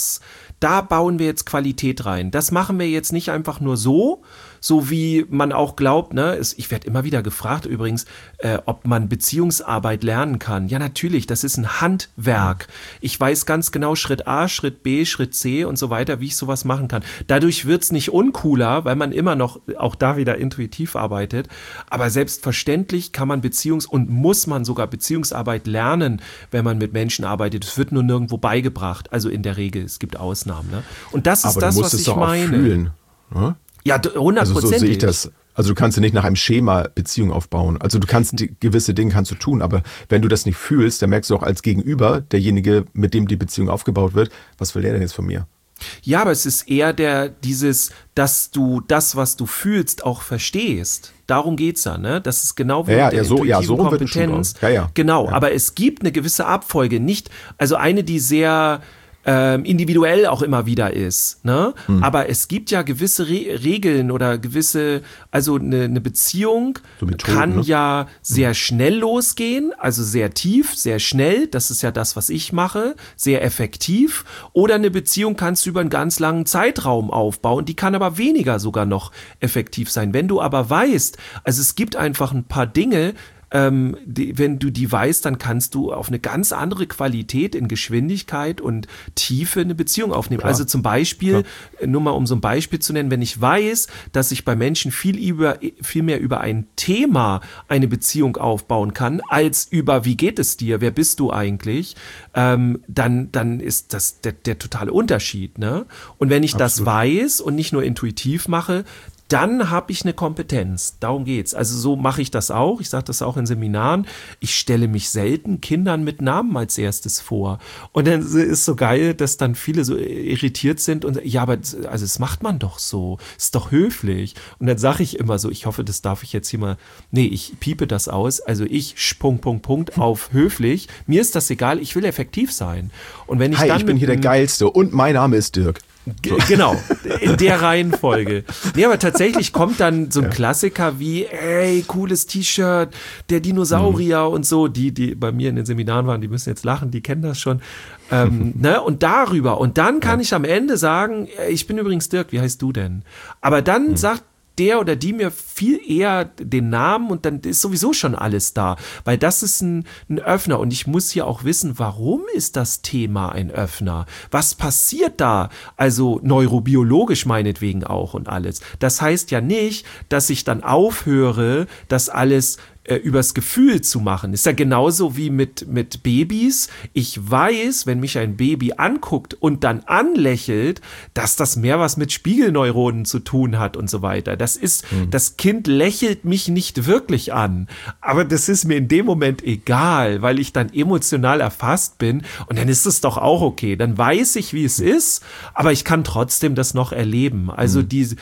da bauen wir jetzt Qualität rein. Das machen wir jetzt nicht einfach nur so wie man auch glaubt, ne? Ich werde immer wieder gefragt übrigens, ob man Beziehungsarbeit lernen kann. Ja, natürlich, das ist ein Handwerk. Ich weiß ganz genau Schritt A, Schritt B, Schritt C und so weiter, wie ich sowas machen kann. Dadurch wird's nicht uncooler, weil man immer noch auch da wieder intuitiv arbeitet. Aber selbstverständlich kann man und muss man sogar Beziehungsarbeit lernen, wenn man mit Menschen arbeitet. Es wird nur nirgendwo beigebracht. Also in der Regel, es gibt Ausnahmen. Ne? Und das ist das, was ich meine. Fühlen, ne? Ja, 100%. Also so sehe ich das. Also du kannst ja nicht nach einem Schema Beziehung aufbauen. Also du kannst gewisse Dinge kannst du tun, aber wenn du das nicht fühlst, dann merkst du auch als Gegenüber, derjenige, mit dem die Beziehung aufgebaut wird, was will der denn jetzt von mir? Ja, aber es ist eher dass du das, was du fühlst, auch verstehst. Darum geht's ja, ne? Das ist genau wie so Kompetenz. Ja. Genau, aber es gibt eine gewisse Abfolge, nicht, also eine, die sehr individuell auch immer wieder ist. Ne? Aber es gibt ja gewisse Regeln oder gewisse, also eine Beziehung So Methoden, kann ne? ja sehr schnell losgehen, also sehr tief, sehr schnell, das ist ja das, was ich mache, sehr effektiv. Oder eine Beziehung kannst du über einen ganz langen Zeitraum aufbauen, die kann aber weniger sogar noch effektiv sein. Wenn du aber weißt, also es gibt einfach ein paar Dinge, wenn du die weißt, dann kannst du auf eine ganz andere Qualität in Geschwindigkeit und Tiefe eine Beziehung aufnehmen. Klar. Also zum Beispiel, nur mal um so ein Beispiel zu nennen, wenn ich weiß, dass ich bei Menschen viel mehr über ein Thema eine Beziehung aufbauen kann, als über wie geht es dir, wer bist du eigentlich, dann ist das der totale Unterschied. Ne? Und wenn ich das weiß und nicht nur intuitiv mache, dann habe ich eine Kompetenz. Darum geht's. Also so mache ich das auch. Ich sage das auch in Seminaren. Ich stelle mich selten Kindern mit Namen als erstes vor. Und dann ist so geil, dass dann viele so irritiert sind und ja, aber also das macht man doch so. Ist doch höflich. Und dann sage ich immer so, ich hoffe, das darf ich jetzt hier mal, nee, ich piepe das aus. Also ich Punkt auf höflich. Mir ist das egal. Ich will effektiv sein. Und wenn ich Hi, dann ich bin hier der Geilste und mein Name ist Dirk. Genau, in der Reihenfolge. Nee, aber tatsächlich kommt dann so ein Klassiker wie, ey, cooles T-Shirt, der Dinosaurier und so, die bei mir in den Seminaren waren, die müssen jetzt lachen, die kennen das schon. Ne? Und darüber. Und dann kann ich am Ende sagen, ich bin übrigens Dirk, wie heißt du denn? Aber dann sagt der oder die mir viel eher den Namen und dann ist sowieso schon alles da, weil das ist ein Öffner und ich muss hier auch wissen, warum ist das Thema ein Öffner? Was passiert da? Also neurobiologisch meinetwegen auch und alles. Das heißt ja nicht, dass ich dann aufhöre, das alles übers Gefühl zu machen. Ist ja genauso wie mit Babys. Ich weiß, wenn mich ein Baby anguckt und dann anlächelt, dass das mehr was mit Spiegelneuronen zu tun hat und so weiter. Das ist, das Kind lächelt mich nicht wirklich an. Aber das ist mir in dem Moment egal, weil ich dann emotional erfasst bin und dann ist es doch auch okay. Dann weiß ich, wie es ist, aber ich kann trotzdem das noch erleben. Also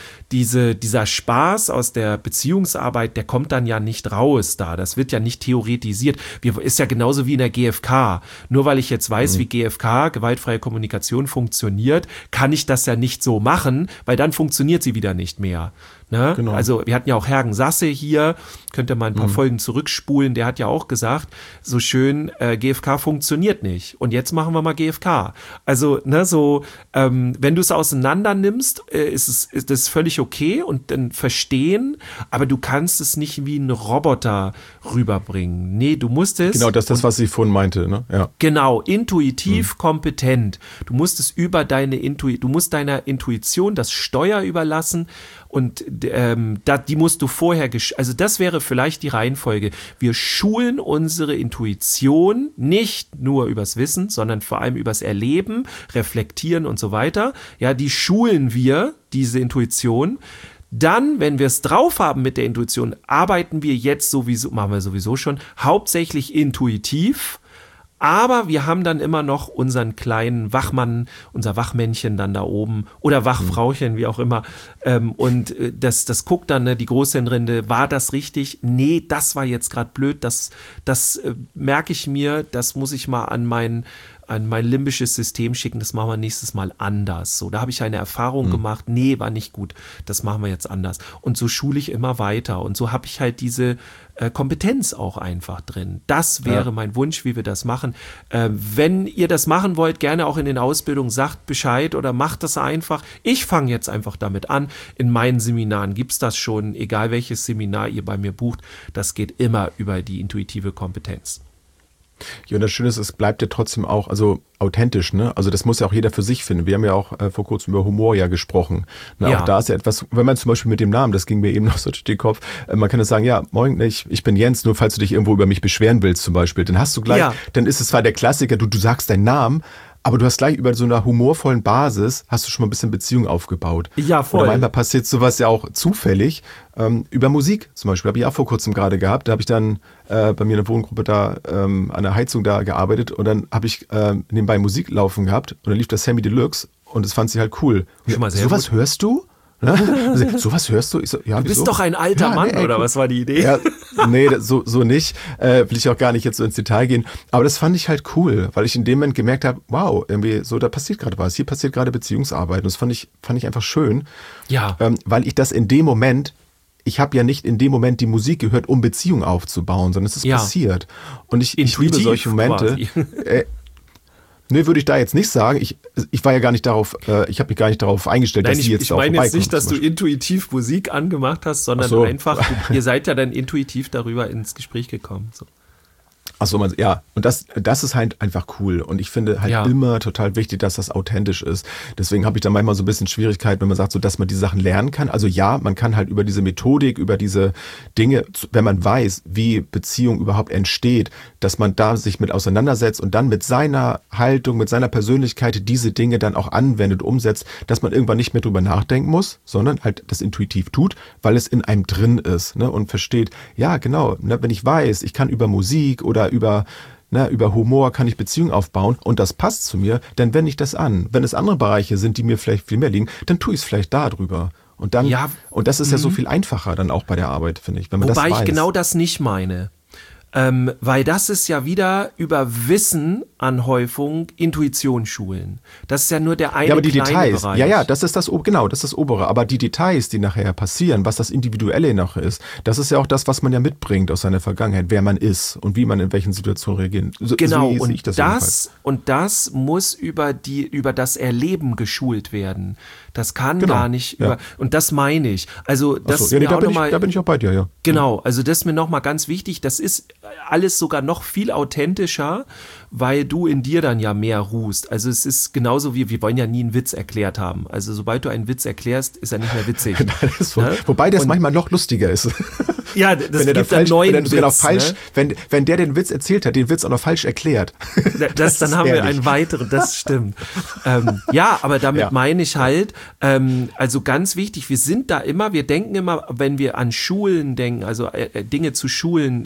dieser Spaß aus der Beziehungsarbeit, der kommt dann ja nicht raus da. Das wird ja nicht theoretisiert. Ist ja genauso wie in der GfK. Nur weil ich jetzt weiß, wie GfK, gewaltfreie Kommunikation, funktioniert, kann ich das ja nicht so machen, weil dann funktioniert sie wieder nicht mehr. Ne? Genau. Also wir hatten ja auch Hergen Sasse hier, könnt ihr mal ein paar Folgen zurückspulen, der hat ja auch gesagt, so schön, GfK funktioniert nicht und jetzt machen wir mal GfK. Also ne, so, wenn du es auseinander nimmst, ist das völlig okay und dann verstehen, aber du kannst es nicht wie ein Roboter rüberbringen. Nee, du musst es... Genau, das ist das, was ich vorhin meinte. Ne? Ja. Genau, intuitiv kompetent. Du musst es über du musst deiner Intuition das Steuer überlassen und die musst du vorher, also das wäre vielleicht die Reihenfolge. Wir schulen unsere Intuition nicht nur übers Wissen, sondern vor allem übers Erleben, Reflektieren und so weiter. Ja, die schulen wir, diese Intuition. Dann, wenn wir es drauf haben mit der Intuition, machen wir sowieso schon, hauptsächlich intuitiv. Aber wir haben dann immer noch unseren kleinen Wachmann, unser Wachmännchen dann da oben oder Wachfrauchen, wie auch immer. Und das guckt dann, ne, die Großhirnrinde, war das richtig? Nee, das war jetzt gerade blöd. Das merke ich mir, das muss ich mal an mein limbisches System schicken, das machen wir nächstes Mal anders. So, da habe ich eine Erfahrung gemacht, nee, war nicht gut, das machen wir jetzt anders. Und so schule ich immer weiter und so habe ich halt diese Kompetenz auch einfach drin. Das wäre mein Wunsch, wie wir das machen. Wenn ihr das machen wollt, gerne auch in den Ausbildungen, sagt Bescheid oder macht das einfach. Ich fange jetzt einfach damit an. In meinen Seminaren gibt's das schon, egal welches Seminar ihr bei mir bucht, das geht immer über die intuitive Kompetenz. Ja, und das Schöne ist, es bleibt ja trotzdem auch authentisch, ne? Also das muss ja auch jeder für sich finden. Wir haben ja auch vor kurzem über Humor ja gesprochen. Ne? Ja. Auch da ist ja etwas, wenn man zum Beispiel mit dem Namen, das ging mir eben noch so durch den Kopf, man kann ja sagen, ja, moin, ich bin Jens, nur falls du dich irgendwo über mich beschweren willst zum Beispiel, dann hast du gleich, dann ist es zwar der Klassiker, du sagst deinen Namen, aber du hast gleich über so einer humorvollen Basis, hast du schon mal ein bisschen Beziehung aufgebaut. Ja, voll. Oder manchmal passiert sowas ja auch zufällig. Über Musik zum Beispiel, habe ich auch vor kurzem gerade gehabt. Da habe ich dann bei mir in der Wohngruppe da an der Heizung da gearbeitet und dann habe ich nebenbei Musik laufen gehabt und dann lief das Sammy Deluxe und das fand sie halt cool. Sowas hörst du? Also, sowas hörst du? Ich so, ja, du bist doch ein alter Mann, oder was war die Idee? Ja, Nee, so nicht. Will ich auch gar nicht jetzt so ins Detail gehen. Aber das fand ich halt cool, weil ich in dem Moment gemerkt habe, wow, irgendwie so, da passiert gerade was. Hier passiert gerade Beziehungsarbeit. Und das fand ich einfach schön. Ja. Weil ich das in dem Moment, ich habe ja nicht in dem Moment die Musik gehört, um Beziehung aufzubauen, sondern es ist passiert. Und ich liebe solche Momente. Nee, würde ich da jetzt nicht sagen. Ich war ja gar nicht darauf, ich habe mich gar nicht darauf eingestellt, dass sie jetzt auch vorbeikommt. Ich meine jetzt nicht, dass du intuitiv Musik angemacht hast, sondern einfach, ihr seid ja dann intuitiv darüber ins Gespräch gekommen. So. Achso, ja, und das ist halt einfach cool. Und ich finde halt immer total wichtig, dass das authentisch ist. Deswegen habe ich da manchmal so ein bisschen Schwierigkeit, wenn man sagt, so, dass man die Sachen lernen kann. Also ja, man kann halt über diese Methodik, über diese Dinge, wenn man weiß, wie Beziehung überhaupt entsteht, dass man da sich mit auseinandersetzt und dann mit seiner Haltung, mit seiner Persönlichkeit diese Dinge dann auch anwendet, umsetzt, dass man irgendwann nicht mehr drüber nachdenken muss, sondern halt das intuitiv tut, weil es in einem drin ist, ne, und versteht, ja genau, ne, wenn ich weiß, ich kann über Musik oder über Humor kann ich Beziehungen aufbauen und das passt zu mir, dann wende ich das an. Wenn es andere Bereiche sind, die mir vielleicht viel mehr liegen, dann tue ich es vielleicht da drüber. Und dann, und das ist ja so viel einfacher dann auch bei der Arbeit, finde ich, wenn man das weiß. Wobei ich genau das nicht meine. Weil das ist ja wieder über Wissenanhäufung, Intuition schulen. Das ist ja nur der eine aber die kleine Details, Bereich. Ja, das ist das Obere. Aber die Details, die nachher passieren, was das Individuelle nachher ist, das ist ja auch das, was man ja mitbringt aus seiner Vergangenheit, wer man ist und wie man in welchen Situationen reagiert. Genau, so und das muss über das Erleben geschult werden. Das kann gar nicht und das meine ich. Also das da bin ich auch bei dir, ja. Genau, also das ist mir nochmal ganz wichtig, das ist alles sogar noch viel authentischer, weil du in dir dann ja mehr ruhst. Also es ist genauso wie, wir wollen ja nie einen Witz erklärt haben. Also sobald du einen Witz erklärst, ist er nicht mehr witzig. Wobei das manchmal noch lustiger ist. Ja, das gibt einen neuen Witz. Wenn der den Witz erzählt hat, den Witz auch noch falsch erklärt. Dann haben wir einen weiteren, das stimmt. Aber damit meine ich halt, also ganz wichtig, wir denken immer, wenn wir an Schulen denken, also Dinge zu schulen,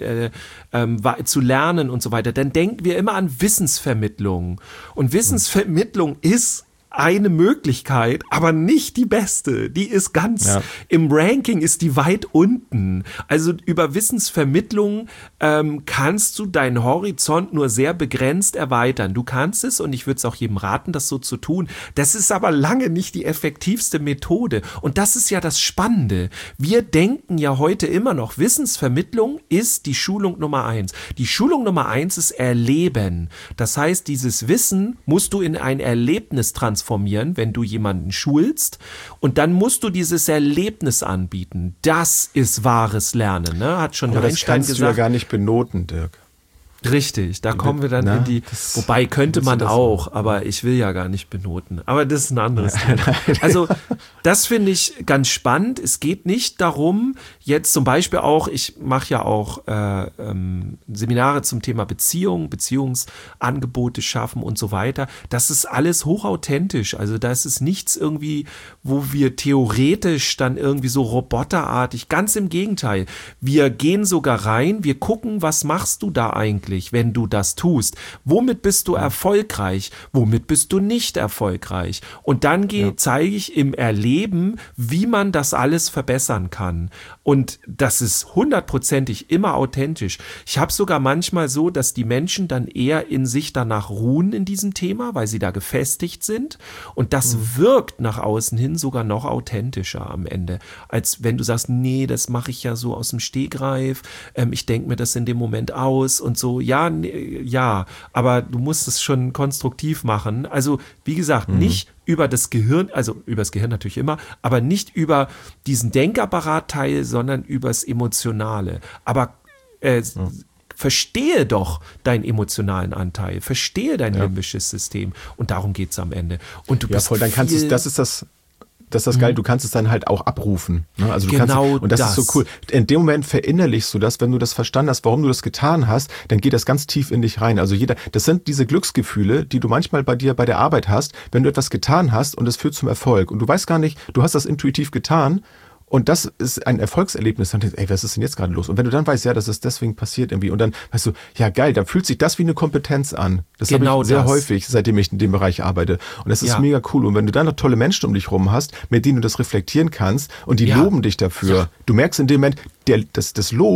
zu lernen und so weiter, dann denken wir immer an Wissensvermittlung. Und Wissensvermittlung ist eine Möglichkeit, aber nicht die beste. Die ist im Ranking ist die weit unten. Also über Wissensvermittlung kannst du deinen Horizont nur sehr begrenzt erweitern. Du kannst es, und ich würde es auch jedem raten, das so zu tun. Das ist aber lange nicht die effektivste Methode. Und das ist ja das Spannende. Wir denken ja heute immer noch, Wissensvermittlung ist die Schulung Nummer 1. Die Schulung Nummer 1 ist Erleben. Das heißt, dieses Wissen musst du in ein Erlebnis transformieren, wenn du jemanden schulst, und dann musst du dieses Erlebnis anbieten. Das ist wahres Lernen, ne? Hat schon Einstein gesagt. Das kannst du ja gar nicht benoten, Dirk. Richtig, da kommen wir dann in die, wobei könnte man auch, aber ich will ja gar nicht benoten. Aber das ist ein anderes Thema. Also das finde ich ganz spannend. Es geht nicht darum, jetzt zum Beispiel auch, ich mache ja auch Seminare zum Thema Beziehung, Beziehungsangebote schaffen und so weiter. Das ist alles hochauthentisch. Also da ist es nichts irgendwie, wo wir theoretisch dann irgendwie so roboterartig, ganz im Gegenteil. Wir gehen sogar rein, wir gucken, was machst du da eigentlich, wenn du das tust? Womit bist du erfolgreich? Womit bist du nicht erfolgreich? Und dann zeige ich im Erleben, wie man das alles verbessern kann. Und das ist 100%ig immer authentisch. Ich habe sogar manchmal so, dass die Menschen dann eher in sich danach ruhen in diesem Thema, weil sie da gefestigt sind. Und das wirkt nach außen hin sogar noch authentischer am Ende, als wenn du sagst, nee, das mache ich ja so aus dem Stegreif, ich denke mir das in dem Moment aus und so. Ja, aber du musst es schon konstruktiv machen. Also, wie gesagt, nicht über das Gehirn, also über das Gehirn natürlich immer, aber nicht über diesen Denkapparat-Teil, sondern übers Emotionale. Aber verstehe doch deinen emotionalen Anteil, verstehe dein limbisches System, und darum geht's am Ende. Und du bist dann kannst du, das ist das geil, du kannst es dann halt auch abrufen. Ne? Also und das ist so cool. In dem Moment verinnerlichst du das, wenn du das verstanden hast, warum du das getan hast, dann geht das ganz tief in dich rein. Also das sind diese Glücksgefühle, die du manchmal bei dir bei der Arbeit hast, wenn du etwas getan hast und es führt zum Erfolg. Und du weißt gar nicht, du hast das intuitiv getan. Und das ist ein Erfolgserlebnis. Dann denkst du, ey, was ist denn jetzt gerade los? Und wenn du dann weißt, ja, das ist deswegen passiert irgendwie. Und dann weißt du, ja geil, dann fühlt sich das wie eine Kompetenz an. Das habe ich sehr häufig, seitdem ich in dem Bereich arbeite. Und das ist mega cool. Und wenn du dann noch tolle Menschen um dich rum hast, mit denen du das reflektieren kannst und die loben dich dafür. Du merkst in dem Moment, das Lob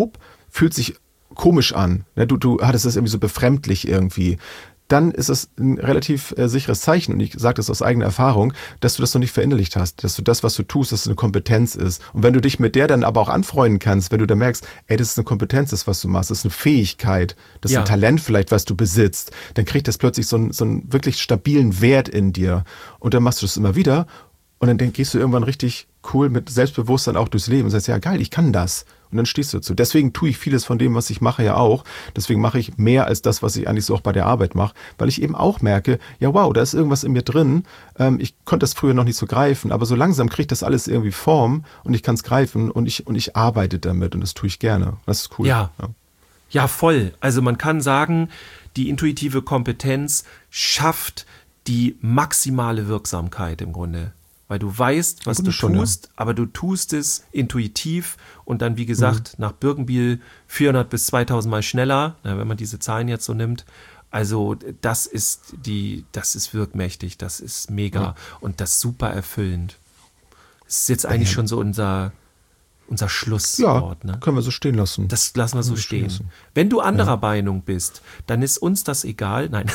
fühlt sich komisch an. Ne? Du hattest das irgendwie so befremdlich irgendwie. Dann ist es ein relativ sicheres Zeichen, und ich sage das aus eigener Erfahrung, dass du das noch nicht verinnerlicht hast, dass du das, was du tust, dass es eine Kompetenz ist. Und wenn du dich mit der dann aber auch anfreunden kannst, wenn du dann merkst, ey, das ist eine Kompetenz, das, was du machst, das ist eine Fähigkeit, das ist ein Talent vielleicht, was du besitzt, dann kriegt das plötzlich so einen wirklich stabilen Wert in dir. Und dann machst du das immer wieder und dann gehst du irgendwann richtig cool mit Selbstbewusstsein auch durchs Leben und sagst, ja geil, ich kann das. Und dann stehst du dazu. Deswegen tue ich vieles von dem, was ich mache, ja auch. Deswegen mache ich mehr als das, was ich eigentlich so auch bei der Arbeit mache, weil ich eben auch merke, ja wow, da ist irgendwas in mir drin. Ich konnte das früher noch nicht so greifen, aber so langsam kriegt das alles irgendwie Form und ich kann es greifen und ich arbeite damit und das tue ich gerne. Das ist cool. Ja, voll. Also man kann sagen, die intuitive Kompetenz schafft die maximale Wirksamkeit im Grunde. Weil du weißt, was du tust, aber du tust es intuitiv und dann, wie gesagt, nach Birkenbiel 400 bis 2000 Mal schneller, wenn man diese Zahlen jetzt so nimmt. Also das ist wirkmächtig, das ist mega und das super erfüllend. Das ist jetzt eigentlich schon so unser Schlusswort. Ne? Können wir so stehen lassen. Das lassen wir so stehen. Wenn du anderer Meinung bist, dann ist uns das egal. Nein.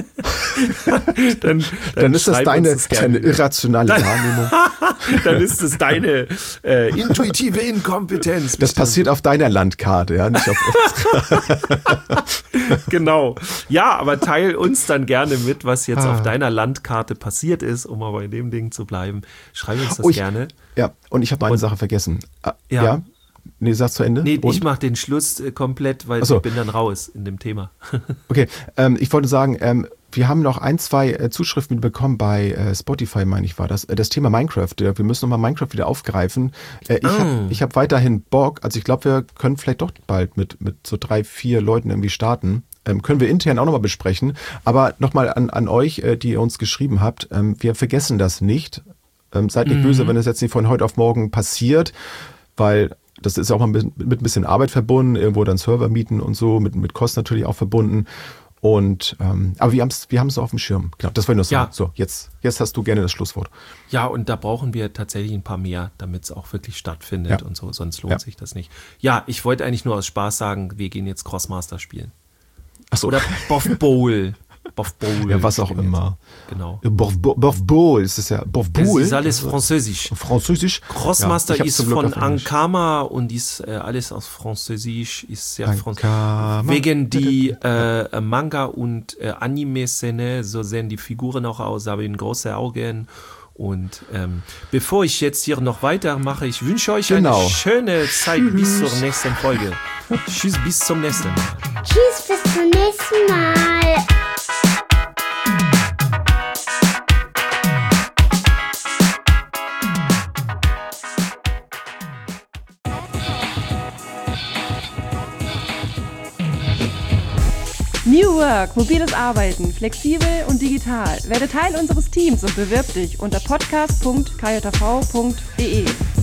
dann ist das deine irrationale Wahrnehmung. Dann ist es deine intuitive Inkompetenz. Das passiert auf deiner Landkarte, ja, nicht auf uns. Genau. Ja, aber teil uns dann gerne mit, was jetzt auf deiner Landkarte passiert ist, um aber in dem Ding zu bleiben. Schreib uns das gerne. Ja, und ich habe eine Sache vergessen. Ja? Nee, sag's zu Ende. Nee, ich mache den Schluss komplett, weil ich bin dann raus in dem Thema. Okay, ich wollte sagen, wir haben noch 1-2 Zuschriften bekommen bei Spotify, meine ich, war das. Das Thema Minecraft. Wir müssen nochmal Minecraft wieder aufgreifen. Ich hab weiterhin Bock. Also ich glaube, wir können vielleicht doch bald mit so 3-4 Leuten irgendwie starten. Können wir intern auch nochmal besprechen. Aber nochmal an euch, die ihr uns geschrieben habt. Wir vergessen das nicht. Seid nicht böse, wenn es jetzt nicht von heute auf morgen passiert, weil das ist auch mal mit ein bisschen Arbeit verbunden, irgendwo dann Server mieten und so, mit Kosten natürlich auch verbunden. Und aber wir haben es auf dem Schirm. Genau, das wollte ich noch sagen. So, jetzt hast du gerne das Schlusswort. Ja, und da brauchen wir tatsächlich ein paar mehr, damit es auch wirklich stattfindet und so, sonst lohnt sich das nicht. Ja, ich wollte eigentlich nur aus Spaß sagen, wir gehen jetzt Crossmaster spielen. Ach so. Oder Boff Bowl. Boff Bowl. Ja, was auch immer. Jetzt. Genau. Boff Bowl, ist das ja. Boff Bowl. Das ist alles Französisch. Französisch? Crossmaster ist von Ankama und ist alles aus Französisch, ist sehr französisch. Wegen die Manga- und Anime-Szene, so sehen die Figuren auch aus, haben große Augen. Und bevor ich jetzt hier noch weitermache, ich wünsche euch eine schöne Zeit bis zur nächsten Folge. Tschüss, bis zum nächsten Mal. Tschüss, bis zum nächsten Mal. New Work, mobiles Arbeiten, flexibel und digital. Werde Teil unseres Teams und bewirb dich unter podcast.kjv.de.